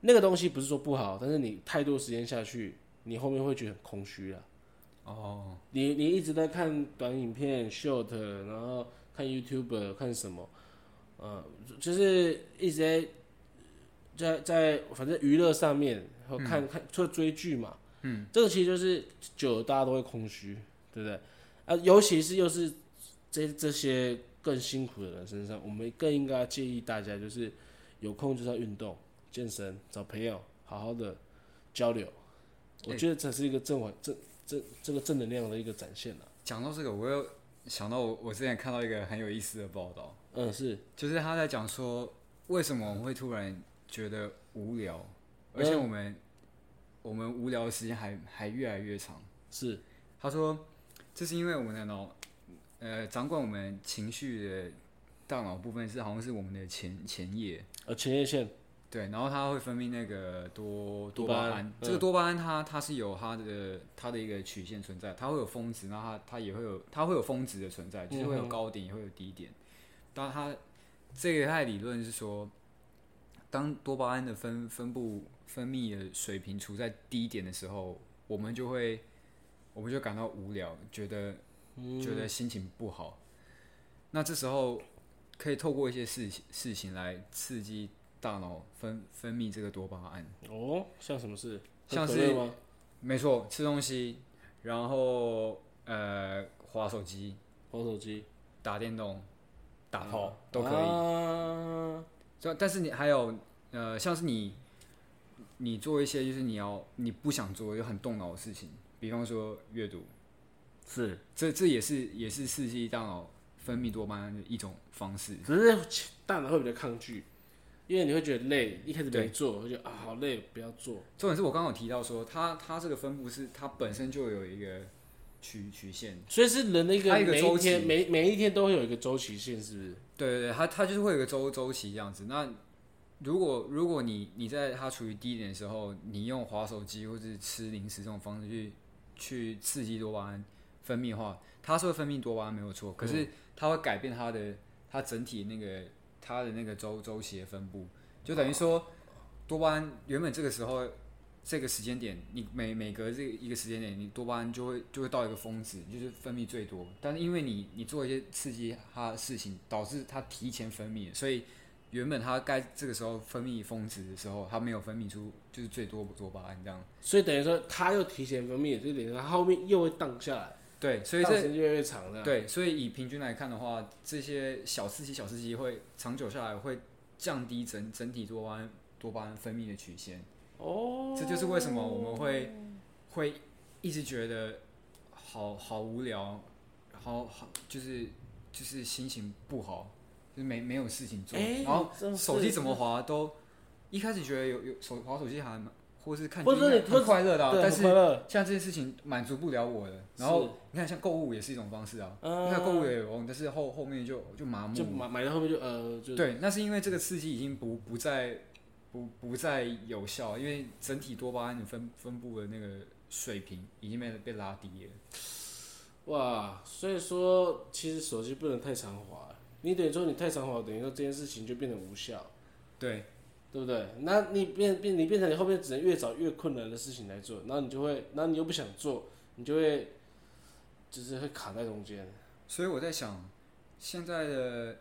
那个东西不是说不好，但是你太多时间下去，你后面会觉得很空虚啊。 哦， 你一直在看短影片 short， 然后看 YouTube 看什么，就是一直在反正娱乐上面，然后看除了追剧嘛，这个其实就是久了大家都会空虚，对不对？啊，尤其是又是这些更辛苦的人身上，我们更应该建议大家就是有空就是要运动、健身、找朋友，好好的交流。我觉得这是一个这个正能量的一个展现啦。 讲到这个，我又想到我之前看到一个很有意思的报道， 是， 就是他在讲说为什么我们会突然觉得无聊，而且我们无聊的时间还越来越长。 是， 他说这是因为我们的脑，掌管我们情绪的大脑部分好像是我们的前叶， 前叶线。 对，然后它会分泌那个多巴胺，这个多巴胺它是有它的一个曲线存在，它会有峰值，然后它会有峰值的存在，就是会有高点也会有低点。当它这个它的理论是说，当多巴胺的分泌的水平处在低点的时候，我们就感到无聊，觉得心情不好。那这时候可以透过一些事情来刺激大脑分泌这个多巴胺。 像什么事？ 像是吗？没错，吃东西，然后滑手机、打电动、打炮都可以。但是你还有像是你做一些就是你不想做又很动脑的事情，比方说阅读， 是这也是刺激大脑分泌多巴胺的一种方式。 只是大脑会比较抗拒。因为你会觉得累，一开始没做，会觉得好累，不要做。 重点是我刚刚有提到说，它这个分布是它本身就有一个曲线， 所以是人的一个每一天每一天都会有一个周期线，是不是？ 对，它就是会有一个周期这样子。那如果你在它处于低点的时候，你用滑手机或者吃零食这种方式去刺激多巴胺分泌的话，它是会分泌多巴胺没有错，可是它会改变它整体它的那个周期的分布，就等于说，多巴胺原本这个时候这个时间点，你每隔这一个时间点，你多巴胺就会到一个峰值，就是分泌最多。但是因为你做一些刺激它的事情，导致它提前分泌，所以原本它该这个时候分泌峰值的时候，它没有分泌出就是最多多巴胺这样。 所以等于说它又提前分泌，就等于说它后面又会荡下来。 对，所以这时间越来越长了。 对，所以以平均来看的话，这些小刺激会长久下来会降低整体多巴胺分泌的曲线。这就是为什么我们会一直觉得好无聊，好就是心情不好，就是没有事情做，然后手机怎么滑都一开始觉得有滑手机还蛮。或是看剧很快乐的，但是像这件事情满足不了我的。然后你看，像购物也是一种方式啊。你看购物也有用，但是后面就麻木， 就买到后面就对，那是因为这个刺激已经不再有效，因为整体多巴胺分布的那个水平已经被拉低了。 哇，所以说其实手机不能太常滑，你等于说你太常滑，等于说这件事情就变得无效。 对。 对不对？那你变成你后面只能越找越困难的事情来做，然后你又不想做，你就会就是会卡在中间。 所以我在想，现在的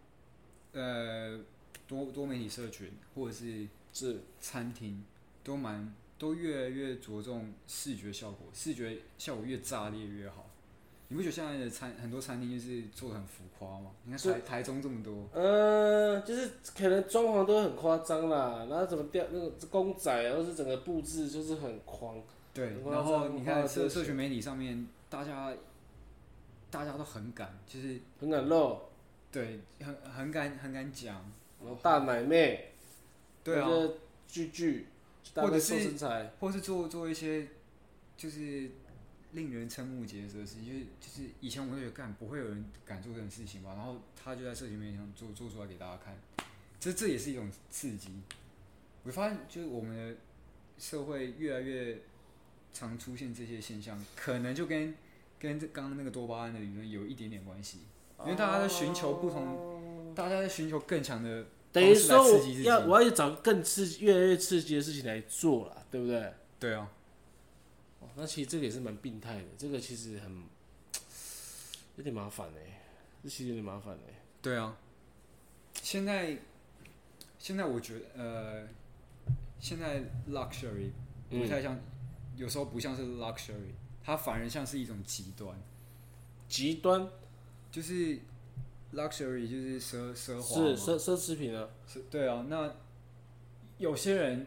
多媒体社群或者是餐厅都越来越着重视觉效果，视觉效果越炸裂越好。你不觉得现在的很多餐厅就是做得很浮夸吗？你看台中这么多， 就是可能装潢都很夸张啦，然后怎么那个公仔，或是整个布置就是很狂。 对，然后你看社群媒体上面，大家都很敢，就是很敢露， 对，很敢讲， 大奶妹， 对啊， 巨， 或者是做一些就是令人瞠目结舌的事情，就是以前我们都觉得不会有人敢做这种事情吧，然后他就在社群媒体上做出来给大家看，这也是一种刺激。我发现就是我们的社会越来越常出现这些现象，可能就跟刚刚那个多巴胺的理论有一点点关系，因为大家在寻求更强的等于说我要找更越来越刺激的事情来做啦，对不对？ 对啊。 那其实这个也是蛮病态的，这个其实有点麻烦这其实有点麻烦对啊。现在我觉得现在 luxury 不太像，有时候不像是 luxury， 它反而像是一种极端。极端就是 luxury 就是奢华， 是奢侈品啊。 对啊，那有些人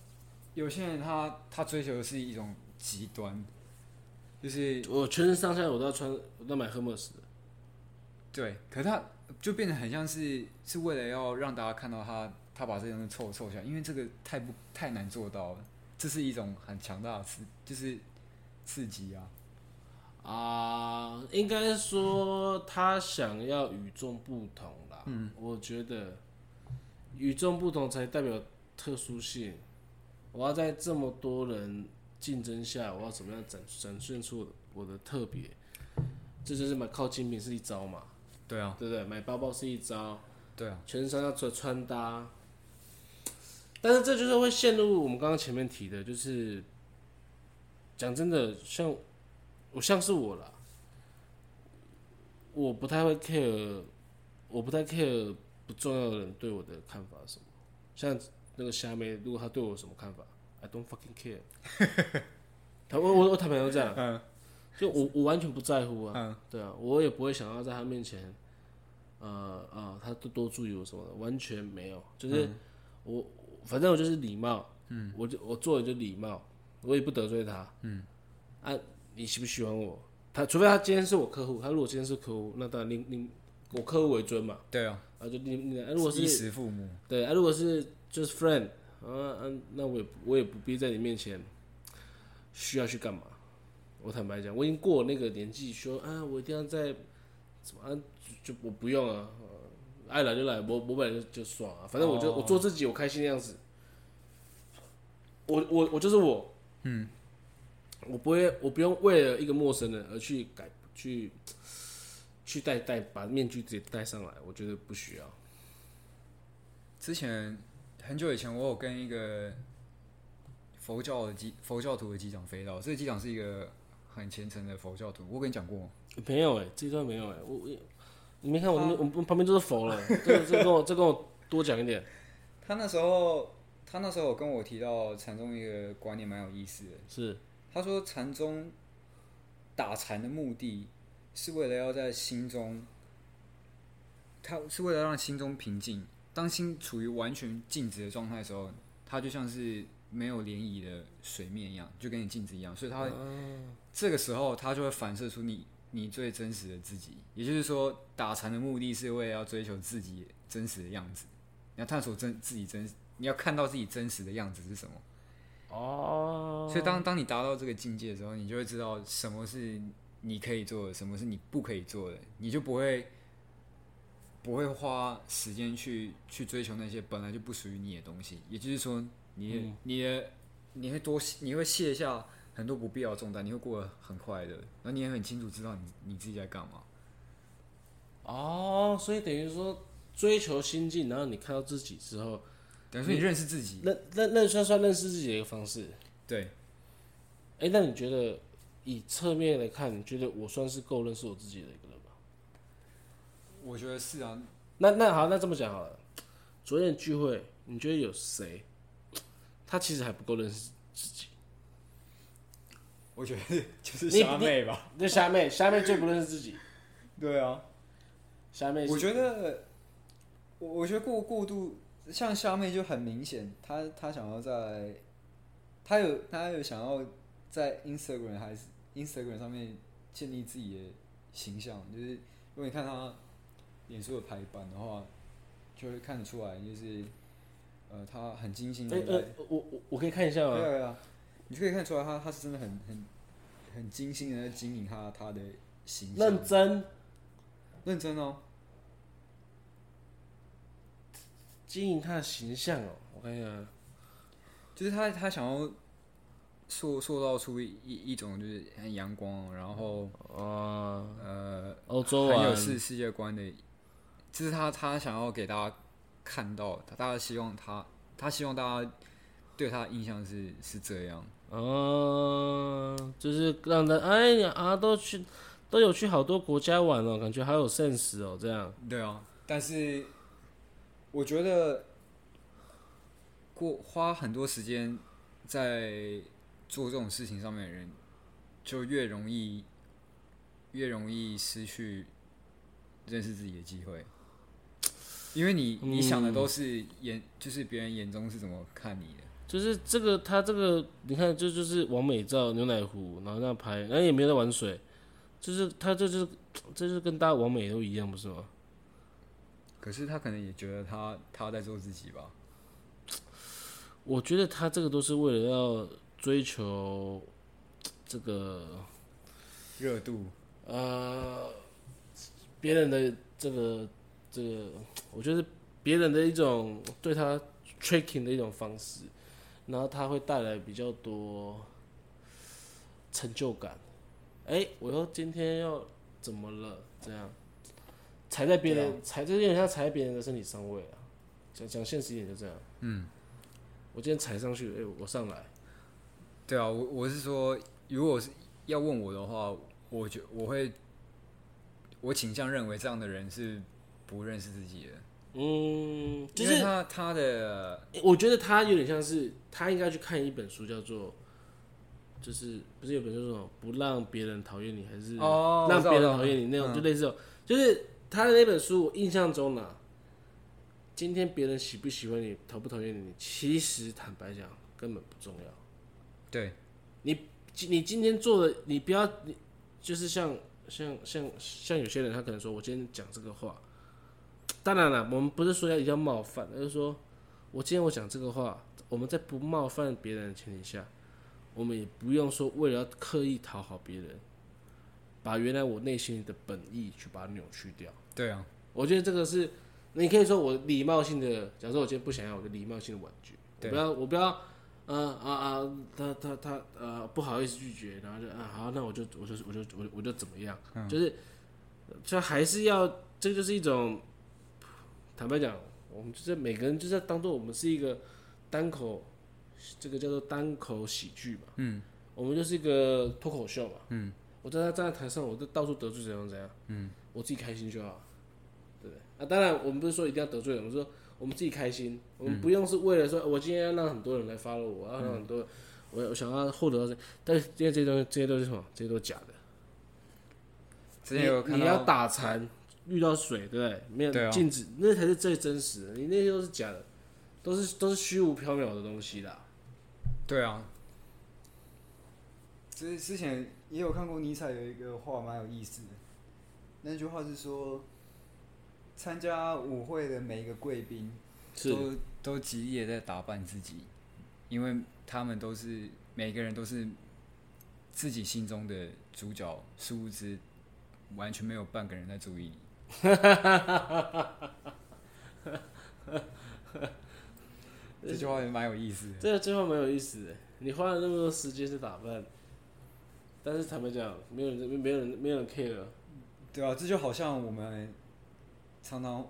他追求的是一种极端，就是我全身上下我都要买 Hermes 的。 对，可是他就变得很像是为了要让大家看到他把这个东西凑下来，因为这个太难做到了，这是一种很强大的就是刺激啊。 应该说他想要与众不同啦。我觉得与众不同才代表特殊性。我要在这么多人竞争下，我要怎么样展现出我的特别？这就是靠精品是一招嘛。 对啊， 对不对？买包包是一招。 对啊， 全身要穿搭。但是这就是会陷入我们刚刚前面提的，就是讲真的，像是我啦，我不太 care 不重要的人对我的看法是什么。像那个虾妹，如果她对我有什么看法 ，I don't fucking care 我坦白都这样，就我完全不在乎啊。对啊，我也不会想要在她面前，她多注意我什么的，完全没有。就是反正我就是礼貌，我做的就礼貌，我也不得罪她。你喜不喜欢我？除非他今天是我客户，他如果今天是客户，那当然我客户为尊嘛。 对啊。 就如果是衣食父母。 对如果是就是 friend，那我也不必在你面前需要去干嘛。我坦白讲，我已经过那个年纪，说我一定要在什么就我不用啊，爱来就来，我本来就爽啊，反正我做自己，我开心的样子。我就是我。我不用为了一个陌生人而去把面具直接戴上来，我觉得不需要。 之前很久以前，我有跟一个佛教徒的机长飞到，这个机长是一个很虔诚的佛教徒，我跟你讲过吗？ 没有这段没有你没看我旁边都是佛了，这跟我多讲一点。 他那时候有跟我提到禅宗一个观念蛮有意思的， 是他说禅宗打禅的目的是为了要在心中，他是为了让心中平静。当心处于完全静止的状态的时候，它就像是没有涟漪的水面一样，就跟你静止一样。所以它这个时候，它就会反射出你最真实的自己。也就是说，打禅的目的是为了要追求自己真实的样子，你要探索你要看到自己真实的样子是什么。所以当你达到这个境界的时候，你就会知道什么是你可以做的，什么是你不可以做的，你就不会花时间去追求那些本来就不属于你的东西。也就是说，你会卸下很多不必要的重担，你会过得很快乐，然后你也很清楚知道你自己在干嘛。 所以等于说追求心境，然后你看到自己之后。 等于说你认识自己， 算认识自己的一个方式。对。那你觉得以侧面来看，你觉得我算是够认识我自己的一个人吗？ 我觉得是啊。 那好，那这么讲好了。昨天的聚会，你觉得有谁，他其实还不够认识自己？ 我觉得就是虾妹吧。 那虾妹最不认识自己。 对啊。 虾妹， 我觉得过度。像虾妹就很明显，她想要她有想要在 Instagram 上面建立自己的形象，就是如果你看她脸书的排版的话，就会看得出来，就是她很精心的。 我可以看一下吗？ 对啊，你就可以看出来她是真的很精心的在经营她的形象。认真哦。 经营他的形象我看一下， 就是他想要塑造出一种就是很阳光，然后欧洲很有世界观的，这是他想要给大家看到，大家希望他希望大家对他的印象是这样。 就是让他哎呀啊都有去好多国家玩哦，感觉好有 sense 哦，这样。 对啊，但是我觉得花很多时间在做这种事情上面的人，就越容易失去认识自己的机会，因为你想的都是就是别人眼中是怎么看你的。 就是他这个，你看就是完美照牛奶壶，然后那样拍，然后也没有在玩水，就是他这就是跟大家完美都一样，不是吗？ 可是他可能也觉得他在做自己吧。 我觉得他这个都是为了要追求这个热度， 别人的这个，我觉得别人的一种对他 tracking 的一种方式。然后它会带来比较多成就感。我又今天又怎么了？这样踩在别人，就有点像踩在别人的身体上位啊。讲现实一点就这样。我今天踩上去，我上来。 对啊，我是说，如果是要问我的话，我倾向认为这样的人是不认识自己的。 就是因为他的， 我觉得他有点像是他应该去看一本书，叫做就是不是有本书说不让别人讨厌你，还是让别人讨厌你那种，就类似就是他的那本书，我印象中呢，今天别人喜不喜欢你，讨不讨厌你，其实坦白讲根本不重要。 对， 你今天做的，你不要就是像有些人，他可能说我今天讲这个话。当然了，我们不是说一定要冒犯，而是说我今天我讲这个话，我们在不冒犯别人的前提下，我们也不用说为了要刻意讨好别人，把原来我内心的本意去把它扭曲掉。 对啊， 我觉得这个是你可以说我礼貌性的，假如说我今天不想要我的礼貌性的婉拒，我不要他不好意思拒绝，然后就好，那我就怎么样，就还是要，这就是一种。坦白讲，我们就是每个人就是当做我们是一个单口，这个叫做单口喜剧嘛。我们就是一个脱口秀嘛。我站在台上，我就到处得罪怎样。我自己开心就好，对不对？当然我们不是说一定要得罪人，我们说我们自己开心，我们不用是为了说我今天要让很多人来 follow 我，要让很多我想要获得，但是今天这些都是什么？这些都是假的。 之前有看到你要打残。遇到水，对不对？没有禁止，那才是最真实的。你那些都是假的，都是虚无缥缈的东西啦。 对啊，之前也有看过尼采有一个话蛮有意思的，那句话是说，参加舞会的每一个贵宾都极力的在打扮自己，因为他们每个人都是自己心中的主角，殊不知完全没有半个人在注意你。这句话也蛮有意思的。 这句话蛮有意思的。你花了那么多时间去打扮，但是坦白讲，没有人 care。 对啊，这就好像我们常常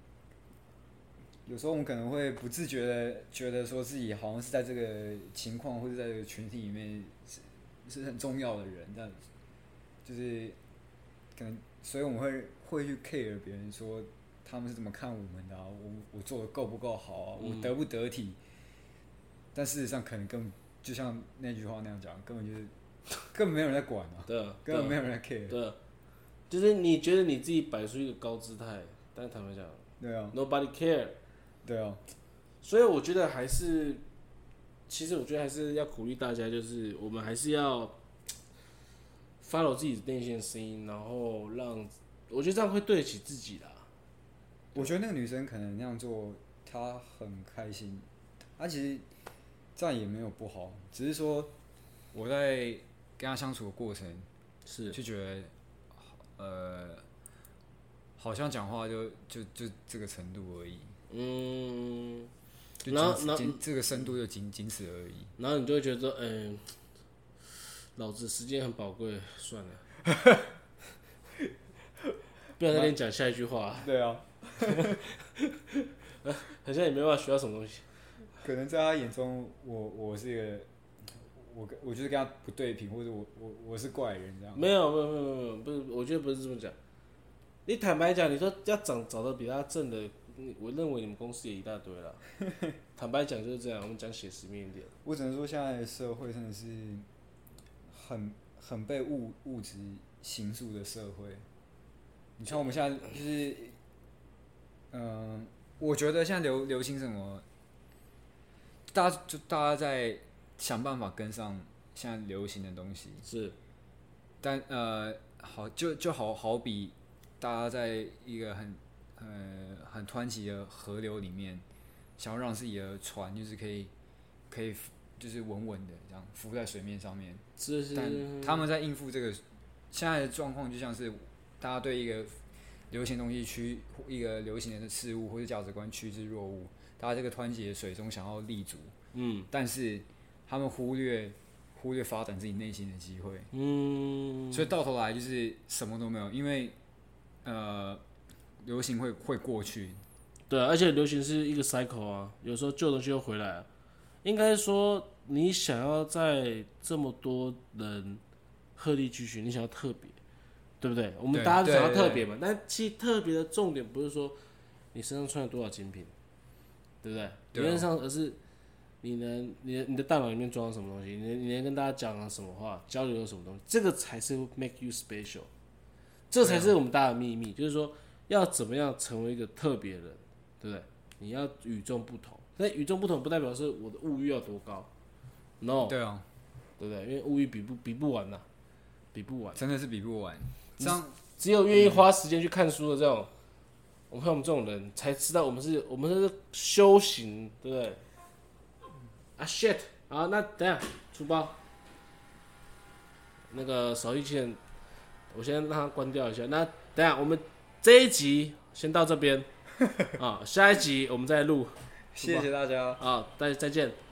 有时候我们可能会不自觉的觉得说自己好像是在这个情况或者在这个群体里面是很重要的人，这样子就是可能，所以我们会去 care 别人说他们是怎么看我们的啊，我做的够不够好啊，我得不得体？但事实上可能就像那句话那样讲，根本没有人在管啊， 对啊， 根本没有人在 care。 对啊，就是你觉得你自己摆出一个高姿态，但是坦白讲， 对啊 ，nobody care。 对啊， 所以我觉得其实我觉得还是要鼓励大家，就是我们还是要 follow 自己内心的声音，然后我觉得这样会对得起自己啦。 我觉得那个女生可能那样做，她很开心，她其实这样也没有不好，只是说我在跟她相处的过程，就觉得好像讲话就这个程度而已。然后这个深度就仅此而已。 然后你就会觉得说，老子时间很宝贵，算了，不要再跟你讲下一句话。 对啊。 好像也没办法学到什么东西。 可能在他眼中，我是一个，我就是跟他不对平，或者我是怪人这样。 没有，不是，我觉得不是这么讲。你坦白讲，你说要找的比他正的，我认为你们公司也一大堆了。坦白讲就是这样，我们讲写实面一点。 我只能说，现在的社会真的是很被物质形塑的社会。你看我们现在就是，我觉得现在流行什么，大家在想办法跟上现在流行的东西。 是， 但就好比大家在一个很湍急的河流里面，想要让自己的船就是可以就是稳稳的这样浮在水面上面。 是。 但他们在应付这个现在的状况，就像是大家对一个流行东西一个流行的事物或者价值观趋之若鹜，大家这个湍急的水中想要立足，但是他们忽略发展自己内心的机会，所以到头来就是什么都没有，因为流行会过去， 对啊，而且流行是一个 cycle 啊，有时候旧东西又回来了。应该说，你想要在这么多人鹤立鸡群，你想要特别，对不对？我们大家都想要特别嘛，但其实特别的重点不是说你身上穿了多少精品，对不对？理论上，而是你的大脑里面装了什么东西，你能跟大家讲了什么话，交流了什么东西，这个才是 make you special， 这才是我们大家的秘密，就是说要怎么样成为一个特别人，对不对？你要与众不同，但与众不同不代表是我的物欲要多高 ，no， 对啊， 对不对？因为物欲比不完呐，比不完， 真的是比不完。这样只有愿意花时间去看书的这种，我们这种人才知道我们是修行，对不对？啊 shit， 好，那等一下出包，那个扫地机器人，我先让它关掉一下。那等一下我们这一集先到这边，啊，下一集我们再录。 谢谢大家啊，再见。